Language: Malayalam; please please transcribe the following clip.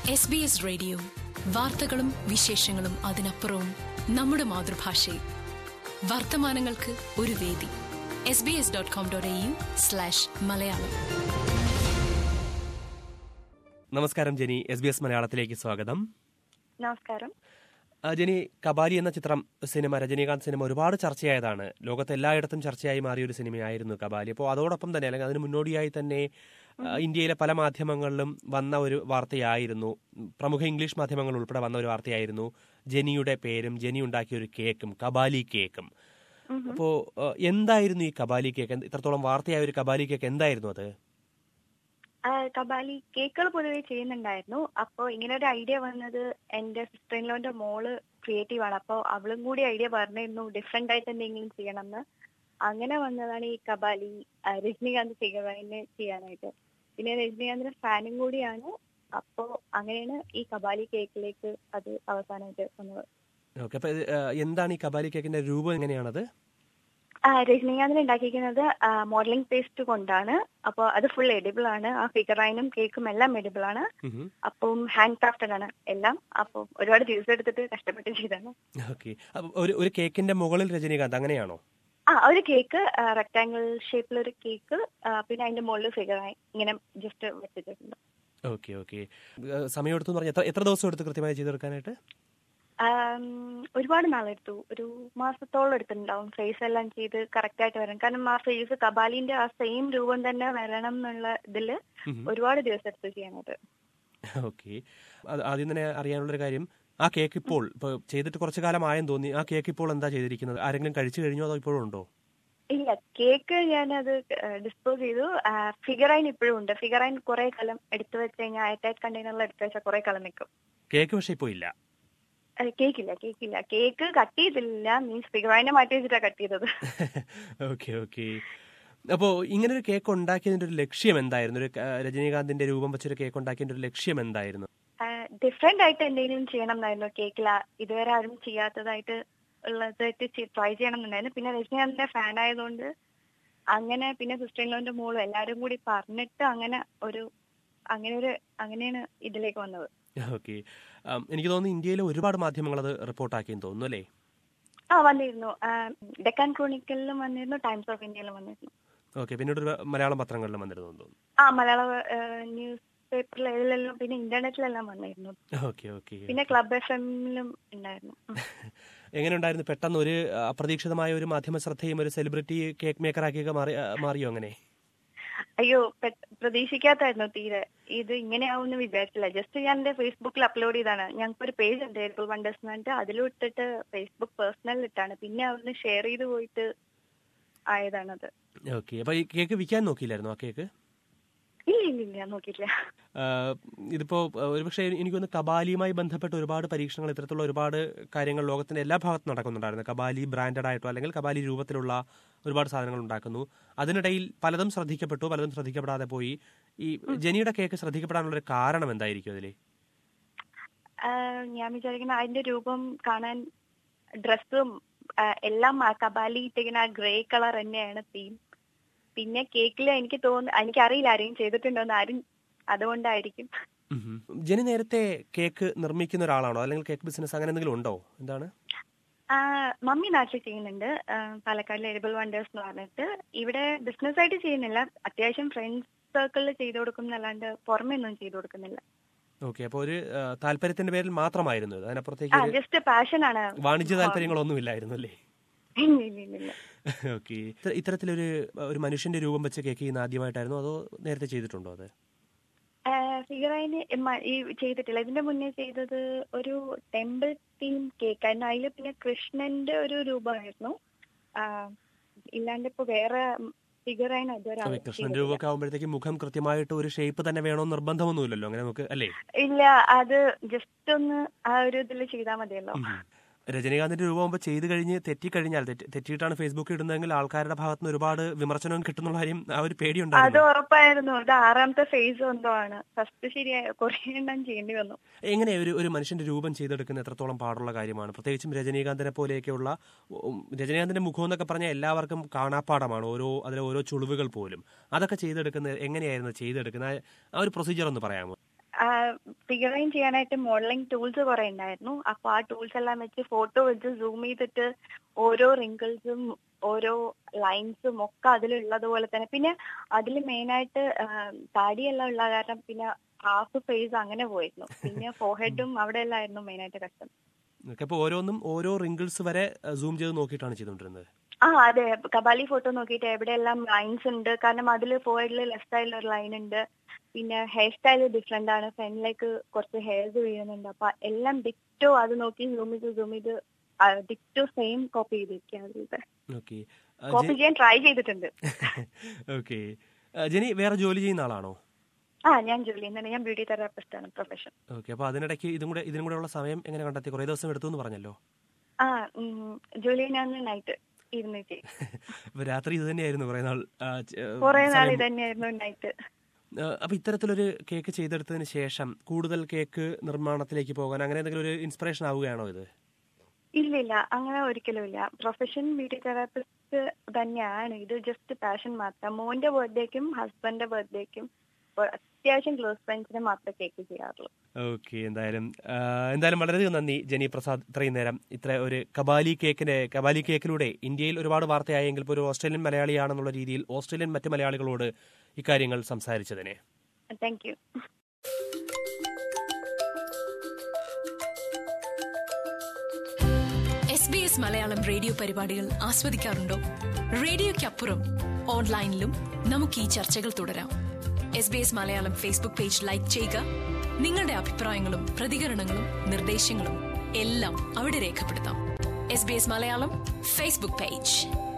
SBS റേഡിയോ, വാർത്തകളും വിശേഷങ്ങളും അതിനപ്പുറവും നമ്മുടെ മാതൃഭാഷയിൽ. വർത്തമാനങ്ങൾക്ക് ഒരു വേദി. sbs.com.au/മലയാളം. നമസ്കാരം ജെനി, SBS മലയാളത്തിലേക്ക് സ്വാഗതം. നമസ്കാരം. ജെനി, കബാലി എന്ന സിനിമ, രജനീകാന്ത് സിനിമ ഒരുപാട് ചർച്ചയായതാണ്. ലോകത്ത് എല്ലായിടത്തും ചർച്ചയായി മാറിയ ഒരു സിനിമയായിരുന്നു കബാലി. അപ്പോൾ അതോടൊപ്പം തന്നെ, അല്ലെങ്കിൽ അതിന് മുന്നോടിയായി തന്നെ ഇന്ത്യയിലെ പല മാധ്യമങ്ങളിലും വന്ന ഒരു വാർത്തയായിരുന്നു, പ്രമുഖ ഇംഗ്ലീഷ് മാധ്യമങ്ങൾ ഉൾപ്പെടെ വന്ന ഒരു വാർത്തയായിരുന്നു ജെനിയുടെ പേരും ജെനി ഉണ്ടാക്കിയ ഒരു കേക്കും, കബാലി കേക്കും. അപ്പോൾ എന്തായിരുന്നു ഈ കബാലി കേക്ക്? ഇത്രത്തോളം വാർത്തയായ ഒരു കബാലി കേക്ക് എന്തായിരുന്നു അത്? കബാലി കേക്കുകൾ പൊതുവെ ചെയ്യുന്നുണ്ടായിരുന്നു. അപ്പോൾ ഇങ്ങനെ ഒരു ഐഡിയ വന്നത് എന്റെ സിസ്റ്റർ ഇൻ ലോന്റെ മോള് ക്രിയേറ്റീവ് ആണ്. അപ്പോൾ അവളും കൂടി ഐഡിയ പറഞ്ഞിരുന്നു ഡിഫറെന്റ് ആയിട്ട് എന്തെങ്കിലും ചെയ്യണം എന്ന്. അങ്ങനെ വന്നതാണ് ഈ കബാലി രജനീകാന്ത് ഫിഗറിനെ ചെയ്യാനായിട്ട്. പിന്നെ രജനീകാന്തിന്റെ ഫാനും കൂടിയാണ്. അപ്പോൾ അങ്ങനെയാണ് ഈ കബാലി കേക്കിലേക്ക് അത് അവസാനമായിട്ട് വന്നത്. ഓക്കെ, അപ്പൊ എന്താണ് ഈ കബാലി കേക്കിന്റെ രൂപം? എങ്ങനെയാണത്? രജനീകാന്തിന് ഉണ്ടാക്കിയിരിക്കുന്നത് മോഡലിംഗ് പേസ്റ്റ് കൊണ്ടാണ്. അപ്പോൾ അത് ഫുൾ എഡിബിൾ ആണ്. ആ ഫിഗറൈനും കേക്കും എല്ലാം എഡിബിൾ ആണ്. അപ്പം ഹാൻഡ് ക്രാഫ്റ്റഡ് ആണ് എല്ലാം. അപ്പോൾ ഒരുപാട് ദിവസം എടുത്തിട്ട് കഷ്ടപ്പെട്ട് ചെയ്താണ്. ഓക്കെ, ഒരു കേക്കിന്റെ മുകളിൽ രജനീകാന്ത്, അങ്ങനെയാണോ? ഒരു കേക്ക് റെക്ടാംഗിൾ ഷേപ്പിലൊരു കേക്ക്, പിന്നെ അതിന്റെ മുകളിൽ ഫിഗറായി ഇങ്ങനെ ജസ്റ്റ് വെച്ചിട്ടുണ്ട്. ഓക്കെ ഓക്കെ, സമയം എടുത്തു പറഞ്ഞാൽ എത്ര ദിവസം എടുത്ത് കൃത്യമായി ചെയ്തെടുക്കാനായിട്ട്? ഒരുപാട് നാളെടുത്തു. ഒരു മാസത്തോളം എടുത്തിട്ടുണ്ടാവും ഫേസ് എല്ലാം ചെയ്ത് കറക്റ്റ് ആയിട്ട് വരാൻ. കാരണം ആ ഫേസ് കബാലിന്റെ ആ സെയിം രൂപം തന്നെ വരണം എന്നുള്ള ഇതില് ഒരുപാട് ദിവസം എടുത്തു ചെയ്യാനായിട്ട്. ഓക്കെ, ആദ്യം തന്നെ അറിയാനുള്ളൊരു കാര്യം, ആ കേക്ക് ഇപ്പോൾ ചെയ്തിട്ട് കുറച്ചു കാലമായെന്ന് തോന്നി. ആ കേക്ക് ഇപ്പോൾ എന്താ ചെയ്തിരിക്കുന്നത്? ആരെങ്കിലും കഴിച്ചു കഴിഞ്ഞോ അതോ ഇപ്പോഴും ഉണ്ടോ? ഇല്ല, കേക്ക് ഞാനത് ഡിസ്പോസ് ചെയ്തു. ഫിഗറൈൻ ഇപ്പോഴും ഉണ്ട്. ഫിഗറൈൻ കുറെ കാലം എടുത്തു വെച്ച് കഴിഞ്ഞാൽ എയർടൈറ്റ് കണ്ടെയ്നറിൽ എടുത്തു വെച്ചാൽ കുറെ കാലം നിൽക്കും. കേക്ക് പക്ഷെ ഇപ്പോ ഇല്ല. കേക്കില്ല കേക്ക് കട്ട് ചെയ്തില്ല. മീൻസ് ഫിഗറൈനെ മാറ്റി വെച്ചിട്ടാ കട്ട് ചെയ്തത്. ഓക്കെ ഓക്കെ, അപ്പോ ഇങ്ങനൊരു കേക്ക് ഉണ്ടാക്കിയതിന്റെ ഒരു ലക്ഷ്യം എന്തായിരുന്നു? ഒരു രജനീകാന്തിന്റെ രൂപം വെച്ചൊരു കേക്ക് ഉണ്ടാക്കിയതിന്റെ ഒരു ലക്ഷ്യം എന്തായിരുന്നു? ഡിഫറെന്റ് ആയിട്ട് എന്തെങ്കിലും ചെയ്യണം എന്നായിരുന്നു കേക്കില. ഇതുവരെ ആരും ചെയ്യാത്തതായിട്ട് ഉള്ളതായിട്ട് ട്രൈ ചെയ്യണം എന്നുണ്ടായിരുന്നു. പിന്നെ രജനീകാന്തിന്റെ ഫാൻ ആയതുകൊണ്ട് അങ്ങനെ, പിന്നെ സിസ്റ്റർ ഇൻ ലോന്റെ മോളും എല്ലാരും കൂടി പറഞ്ഞിട്ട് അങ്ങനെയാണ് ഇതിലേക്ക് വന്നത്. ഓക്കെ, എനിക്ക് തോന്നുന്നു ഇന്ത്യയിലെ ഒരുപാട് മാധ്യമങ്ങൾ അത് റിപ്പോർട്ടാക്കിയെന്ന് തോന്നുന്നു അല്ലേ? വന്നിരുന്നു. ഡെക്കാൻ ക്രോണിക്കലിലും വന്നിരുന്നു, ടൈംസ് ഓഫ് ഇന്ത്യയിലും വന്നിരുന്നു. ഓക്കെ, പിന്നീട് മലയാളം പത്രങ്ങളിലും വന്നിരുന്നു തോന്നുന്നു. മലയാള ന്യൂസ് പേപ്പറിൽ ഏതിലെല്ലാം, പിന്നെ ഇന്റർനെറ്റിലെല്ലാം വന്നിരുന്നു. ഓക്കെ ഓക്കെ, പിന്നെ ക്ലബ് FM-ലും ഉണ്ടായിരുന്നു. എങ്ങനെ ഉണ്ടായിരുന്നു? പെട്ടെന്ന് ഒരു അപ്രതീക്ഷിതമായ ഒരു മാധ്യമ ശ്രദ്ധയും ഒരു സെലിബ്രിറ്റി കേക്ക് മേക്കർ ആക്കിയൊക്കെ മാറിയോ അങ്ങനെ? അയ്യോ, പ്രതീക്ഷിക്കാത്തായിരുന്നു തീരെ. ഇത് ഇങ്ങനെയാവുമെന്ന് വിചാരിച്ചില്ല. ജസ്റ്റ് ഞാൻ എന്റെ ഫേസ്ബുക്കിൽ അപ്ലോഡ് ചെയ്താണ്. ഞങ്ങൾക്ക് ഒരു പേജ് ഉണ്ട്, എഡിബിൾ വണ്ടേഴ്സ് എന്നിട്ട് അതിലിട്ടിട്ട് ഫേസ്ബുക്ക് പേഴ്സണലിൽ ഇട്ടാണ്. പിന്നെ അവിടുന്ന് ഷെയർ ചെയ്ത് പോയിട്ട് ആയതാണത്. ഓക്കെ, അപ്പൊ ഈ കേക്ക് വിൽക്കാൻ നോക്കിയില്ലായിരുന്നു? ആ കേക്ക് ഇല്ല നോക്കിയില്ല. ഇതിപ്പോ ഒരുപക്ഷെ എനിക്ക് തോന്നുന്നു കബാലിയുമായി ബന്ധപ്പെട്ട് ഒരുപാട് പരീക്ഷണങ്ങൾ, ഇത്തരത്തിലുള്ള ഒരുപാട് കാര്യങ്ങൾ ലോകത്തിന്റെ എല്ലാ ഭാഗത്തും നടക്കുന്നുണ്ടായിരുന്നു. കബാലി ബ്രാൻഡഡ് ആയിട്ടോ അല്ലെങ്കിൽ കബാലി രൂപത്തിലുള്ള ഒരുപാട് സാധനങ്ങൾ ഉണ്ടാക്കുന്നു. അതിനിടയിൽ പലതും ശ്രദ്ധിക്കപ്പെട്ടു, പലതും ശ്രദ്ധിക്കപ്പെടാതെ പോയി. ഈ ജെനിയുടെ കേക്ക് ശ്രദ്ധിക്കപ്പെടാനുള്ള ഒരു കാരണം എന്തായിരിക്കും അതില്? ഞാൻ വിചാരിക്കുന്ന അതിന്റെ രൂപം കാണാൻ, ഡ്രസ്സും എല്ലാം കബാലി ഇട്ടിരിക്കുന്ന ആ ഗ്രേ കളർ തന്നെയാണ് തീം. പിന്നെ കേക്കില് എനിക്കറിയില്ല ആരെയും ചെയ്തിട്ടുണ്ടോന്ന്, ആരും, അതുകൊണ്ടായിരിക്കും. ജെനി നേരത്തെ കേക്ക് നിർമ്മിക്കുന്ന ഒരാളാണോ, അല്ലെങ്കിൽ കേക്ക് ബിസിനസ് അങ്ങനെ എന്തെങ്കിലും ഉണ്ടോ? എന്താണ്? മമ്മി നാട്ടിൽ ചെയ്യുന്നുണ്ട്, പാലക്കാടിലെ എഡിബിൾ വണ്ടേഴ്സ് എന്ന് പറഞ്ഞിട്ട്. ഇവിടെ ബിസിനസ് ആയിട്ട് ചെയ്യുന്നില്ല, അത്യാവശ്യം ഫ്രണ്ട്സ് സർക്കിളിൽ ചെയ്തു കൊടുക്കുന്നല്ലാണ്ട് പുറമെ ഒന്നും ചെയ്തു കൊടുക്കുന്നില്ല. ഓക്കെ, അപ്പൊ ഒരു താല്പര്യത്തിന്റെ പേരിൽ മാത്രമായിരുന്നു അതിനപ്പുറത്തേക്ക് ജസ്റ്റ് പാഷനാണ്, വാണിജ്യ താല്പര്യങ്ങളൊന്നും ഇല്ലായിരുന്നു അല്ലേ? ഇല്ല. ഓക്കെ, ഇത്തരത്തിലൊരു മനുഷ്യന്റെ രൂപം വെച്ച് കേക്ക് ചെയ്യുന്ന ആദ്യമായിട്ടായിരുന്നു അതോ നേരത്തെ ചെയ്തിട്ടുണ്ടോ അത്? ഫിഗറൈന് ചെയ്തിട്ടില്ല. ഇതിന്റെ മുന്നേ ചെയ്തത് ഒരു ടെമ്പിൾ തീം കേക്കായിരുന്നു. അതിൽ പിന്നെ കൃഷ്ണന്റെ ഒരു രൂപമായിരുന്നു. ഇല്ലാണ്ട് ഇപ്പൊ വേറെ ഫിഗറൈൻ അതുവരെ. കൃഷ്ണന്റെ രൂപമൊക്കെ ആകുമ്പോഴത്തേക്ക് മുഖം കൃത്യമായിട്ട് ഒരു ഷേപ്പ് തന്നെ വേണോ നിർബന്ധമൊന്നുമില്ലല്ലോ, അങ്ങനെ നമുക്ക് അല്ലേ? ഇല്ല, അത് ജസ്റ്റ് ഒന്ന് ആ ഒരു ഇതിൽ ചെയ്താൽ മതിയല്ലോ. രജനീകാന്തിന്റെ രൂപമാകുമ്പോൾ ചെയ്ത് കഴിഞ്ഞ് തെറ്റിക്കഴിഞ്ഞാൽ, തെറ്റിയിട്ടാണ് ഫേസ്ബുക്കിൽ ഇടുന്നതെങ്കിൽ ആൾക്കാരുടെ ഭാഗത്തുനിന്ന് ഒരുപാട് വിമർശനവും കിട്ടുന്നുള്ള കാര്യം ആ ഒരു പേടിയുണ്ടായിരുന്നു. അത് ഉറപ്പായിരുന്നു. ഇത് 6ാമത്തെ ഫേസ് എന്തോ ആണ്. ഫസ്റ്റ് ശരിയായ കുറേ എണ്ണം ചെയ്യേണ്ടി വന്നു. എങ്ങനെ ഒരു മനുഷ്യന്റെ രൂപം ചെയ്തെടുക്കുന്ന എത്രത്തോളം പാടുള്ള കാര്യമാണ്? പ്രത്യേകിച്ചും രജനീകാന്തിനെ പോലെയൊക്കെയുള്ള, രജനീകാന്തിന്റെ മുഖം എന്നൊക്കെ പറഞ്ഞാൽ എല്ലാവർക്കും കാണാപ്പാടമാണ്, അതിലെ ഓരോ ചുളിവുകൾ പോലും. അതൊക്കെ ചെയ്തെടുക്കുന്നത് എങ്ങനെയായിരുന്നു ചെയ്തെടുക്കുന്നത്? ആ ഒരു പ്രൊസീജിയർ ഒന്ന് പറയാമോ? ഫിഗറൈൻ ചെയ്യാനായിട്ട് മോഡലിംഗ് ടൂൾസ് കുറെ ഉണ്ടായിരുന്നു. അപ്പൊ ആ ടൂൾസ് എല്ലാം വെച്ച് ഫോട്ടോ വെച്ച് സൂം ചെയ്തിട്ട് ഓരോ റിങ്കിൾസും ഓരോ ലൈൻസും ഒക്കെ അതിലുള്ളതുപോലെ തന്നെ, പിന്നെ അതിൽ മെയിനായിട്ട് താടിയെല്ലാം ഉള്ള കാരണം പിന്നെ ഹാഫ് ഫേസ് അങ്ങനെ പോയിരുന്നു. പിന്നെ ഫോർഹെഡും അവിടെ എല്ലാം ആയിരുന്നു മെയിനായിട്ട് കഷ്ടം. അപ്പൊ ഓരോന്നും ഓരോ റിങ്കിൾസ് വരെ സൂം ചെയ്ത് നോക്കിയിട്ടാണ് ചെയ്തുകൊണ്ടിരുന്നത്. അതെ, കബാലി ഫോട്ടോ നോക്കിയിട്ട് എവിടെയെല്ലാം ലൈൻസ് ഉണ്ട്, കാരണം അതിൽ ഫോർഹെഡിൽ ലെഫ്റ്റ് സൈഡിൽ ഒരു ലൈൻ ഉണ്ട്. പിന്നെ ഹെയർ സ്റ്റൈൽ ഡിഫറെന്റ് ആണ്, ഫ്രണ്ടിലേക്ക് കുറച്ച് ഹെയർസ് വീഴുന്നുണ്ട്. അപ്പൊ എല്ലാം ഡിക്റ്റോ അത് നോക്കി സൂം ചെയ്ത് ഡിക്റ്റോ സെയിം കോപ്പി ചെയ്തിരിക്കുക. കോപ്പി ചെയ്യാൻ ട്രൈ ചെയ്തിട്ടുണ്ട്. ഓക്കെ, ജെനി വേറെ ജോലി ചെയ്യുന്ന ആളാണോ? ഞാൻ ജോലി ചെയ്യുന്നത്, ഞാൻ ബ്യൂട്ടി തെറാപ്പിസ്റ്റ് ആണ് പ്രൊഫഷൻ. ഓക്കെ, അപ്പൊ അതിനിടയ്ക്ക് ഇതിനും കൂടെ ഉള്ള സമയം എങ്ങനെ കണ്ടെത്തി? കുറെ ദിവസം എടുത്തു എന്ന് പറഞ്ഞല്ലോ. ജോലി ഞാൻ നൈറ്റ് ഇരുന്നിട്ട്. രാത്രി ഇത് തന്നെയായിരുന്നു കുറെ നാൾ ഇത് തന്നെയായിരുന്നു നൈറ്റ്. അപ്പൊ ഇത്തരത്തിലൊരു കേക്ക് ചെയ്തെടുത്തതിന് ശേഷം കൂടുതൽ കേക്ക് നിർമ്മാണത്തിലേക്ക് പോകാൻ അങ്ങനെ എന്തെങ്കിലും ഒരു ഇൻസ്പിറേഷൻ ആവുകയാണോ ഇത്? ഇല്ല, അങ്ങനെ ഒരിക്കലും ഇല്ല. പ്രൊഫഷൻ ബ്യൂട്ടി തെറാപ്പിസ്റ്റ് തന്നെയാണ്. ഇത് ജസ്റ്റ് പാഷൻ മാത്രം. മോന്റെ ബർത്ത്ഡേക്കും ഹസ്ബൻഡിന്റെ ബർത്ത്ഡേക്കും അത്യാവശ്യം ക്ലോസ് ഫ്രണ്ട്സിനെ മാത്രമേ കേക്ക് ചെയ്യാറുള്ളൂ. ഓക്കെ, എന്തായാലും വളരെയധികം നന്ദി ജെനി പ്രസാദ്. ഇത്രയും നേരം ഇത്ര ഒരു കബാലി കേക്കിലൂടെ ഇന്ത്യയിൽ ഒരുപാട് വാർത്തയായെങ്കിൽ ഒരു ഓസ്ട്രേലിയൻ മലയാളിയാണെന്നുള്ള രീതിയിൽ ഓസ്ട്രേലിയൻ മറ്റ് മലയാളികളോട് ഇക്കാര്യങ്ങൾ സംസാരിച്ചതിനെ thank you. SBS Malayalam radio പരിപാടികൾ ആസ്വദിക്കാറുണ്ടോ? റേഡിയോയ്ക്കപ്പുറം ഓൺലൈനിലും നമുക്ക് ഈ ചർച്ചകൾ തുടരാം. SBS Malayalam Facebook page like ചെയ്യുക. നിങ്ങളുടെ അഭിപ്രായങ്ങളും പ്രതികരണങ്ങളും നിർദ്ദേശങ്ങളും എല്ലാം അവിടെ രേഖപ്പെടുത്താം. SBS Malayalam Facebook page.